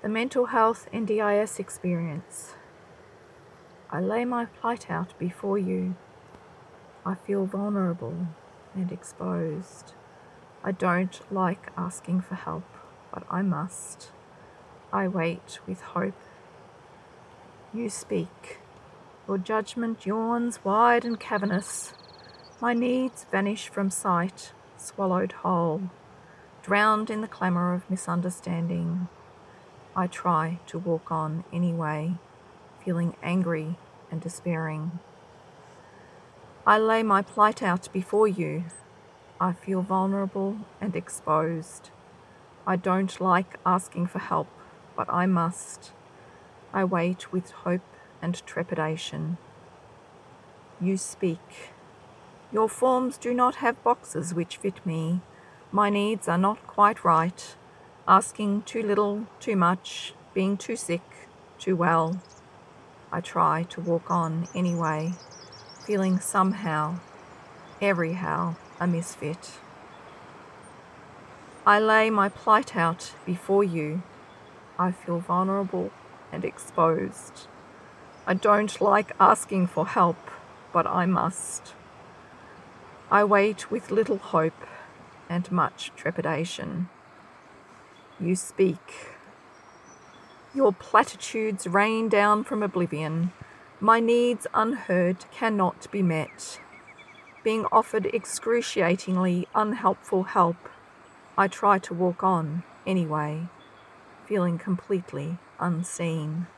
The mental health NDIS experience. I lay my plight out before you. I feel vulnerable and exposed. I don't like asking for help, but I must. I wait with hope. You speak. Your judgment yawns wide and cavernous. My needs vanish from sight, swallowed whole, drowned in the clamour of misunderstanding. I try to walk on anyway, feeling angry and despairing. I lay my plight out before you. I feel vulnerable and exposed. I don't like asking for help, but I must. I wait with hope and trepidation. You speak. Your forms do not have boxes which fit me. My needs are not quite right. Asking too little, too much, being too sick, too well. I try to walk on anyway, feeling somehow, everyhow, a misfit. I lay my plight out before you. I feel vulnerable and exposed. I don't like asking for help, but I must. I wait with little hope and much trepidation. You speak. Your platitudes rain down from oblivion. My needs unheard cannot be met. Being offered excruciatingly unhelpful help, I try to walk on anyway, feeling completely unseen.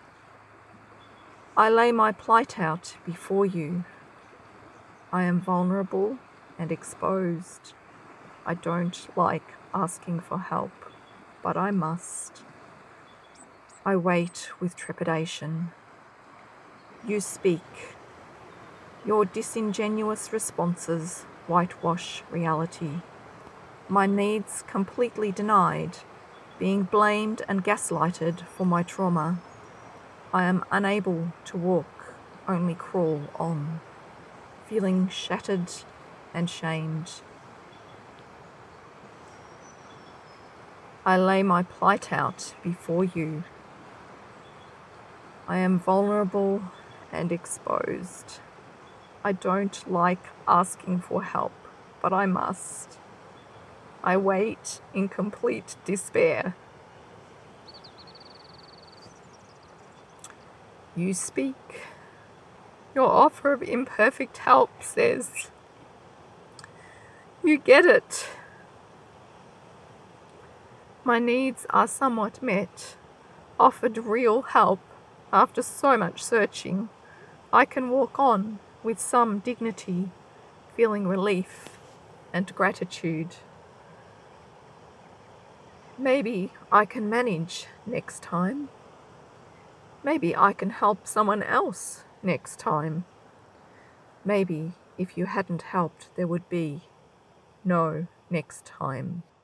I lay my plight out before you. I am vulnerable and exposed. I don't like asking for help, but I must. I wait with trepidation. You speak. Your disingenuous responses whitewash reality. My needs completely denied, being blamed and gaslighted for my trauma. I am unable to walk, only crawl on, feeling shattered and shamed. I lay my plight out before you. I am vulnerable and exposed. I don't like asking for help, but I must. I wait in complete despair. You speak. Your offer of imperfect help says, "You get it." My needs are somewhat met. Offered real help after so much searching, I can walk on with some dignity, feeling relief and gratitude. Maybe I can manage next time. Maybe I can help someone else next time. Maybe if you hadn't helped, there would be no next time.